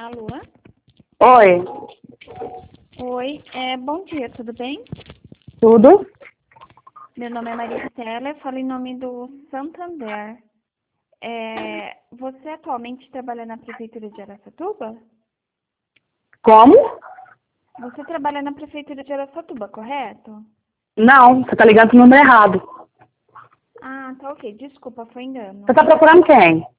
Alô? Oi, Oi, bom dia, tudo bem? tudo? Meu nome é Maria Estela, eu falo em nome do Santander. Você atualmente trabalha na Prefeitura de Araçatuba? Como? Você trabalha na Prefeitura de Araçatuba, correto? Não, você tá ligando pro número errado. Ah, tá ok, desculpa, foi engano. Você tá procurando quem?